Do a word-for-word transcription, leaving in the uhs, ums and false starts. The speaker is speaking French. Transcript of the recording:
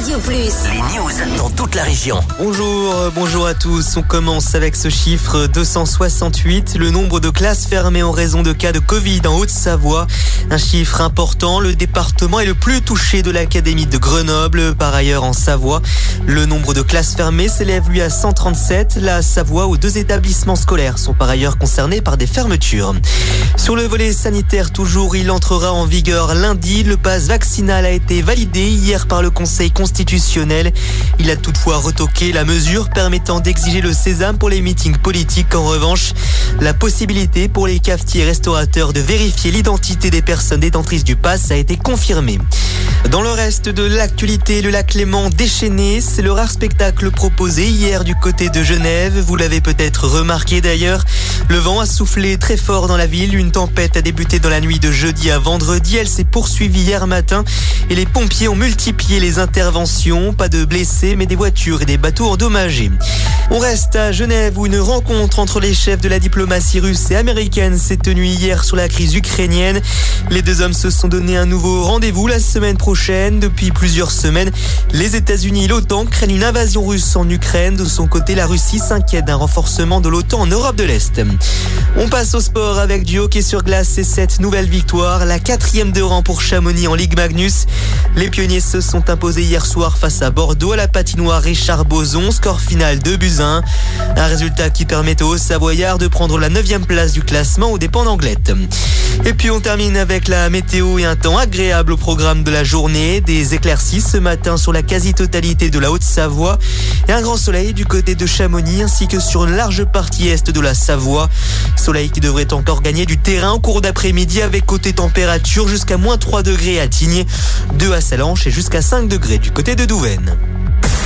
Radio Plus. Les news dans toute la région. Bonjour, bonjour à tous. On commence avec ce chiffre deux cent soixante-huit, le nombre de classes fermées en raison de cas de Covid en Haute-Savoie. Un chiffre important, le département est le plus touché de l'académie de Grenoble. Par ailleurs, en Savoie, le nombre de classes fermées s'élève lui à cent trente-sept. La Savoie, où deux établissements scolaires sont par ailleurs concernés par des fermetures. Sur le volet sanitaire toujours, il entrera en vigueur lundi. Le pass vaccinal a été validé hier par le Conseil constitutionnel. Il a toutefois retoqué la mesure permettant d'exiger le sésame pour les meetings politiques. En revanche, la possibilité pour les cafetiers et restaurateurs de vérifier l'identité des personnes détentrices du pass a été confirmée. Dans le reste de l'actualité, le lac Léman déchaîné, c'est le rare spectacle proposé hier du côté de Genève. Vous l'avez peut-être remarqué d'ailleurs, le vent a soufflé très fort dans la ville. Une tempête a débuté dans la nuit de jeudi à vendredi. Elle s'est poursuivie hier matin et les pompiers ont multiplié les interventions. Pas de blessés, mais des voitures et des bateaux endommagés. On reste à Genève où une rencontre entre les chefs de la diplomatie russe et américaine s'est tenue hier sur la crise ukrainienne. Les deux hommes se sont donné un nouveau rendez-vous la semaine prochaine. Depuis plusieurs semaines, les États-Unis et l'OTAN craignent une invasion russe en Ukraine. De son côté, la Russie s'inquiète d'un renforcement de l'OTAN en Europe de l'Est. On passe au sport avec du hockey sur glace et cette nouvelle victoire, la quatrième de rang pour Chamonix en Ligue Magnus. Les pionniers se sont imposés hier soir face à Bordeaux à la patinoire Richard Boson, score final deux buts à un. Un résultat qui permet aux Savoyards de prendre la neuvième place du classement aux dépens d'Anglette. Et puis on termine avec la météo et un temps agréable au programme de la journée. Des éclaircies ce matin sur la quasi-totalité de la Haute-Savoie et un grand soleil du côté de Chamonix ainsi que sur une large partie est de la Savoie. Soleil qui devrait encore gagner du terrain au cours d'après-midi avec côté température jusqu'à moins trois degrés à Tignes, deux à Salanches et jusqu'à cinq degrés du côté de Douvaine.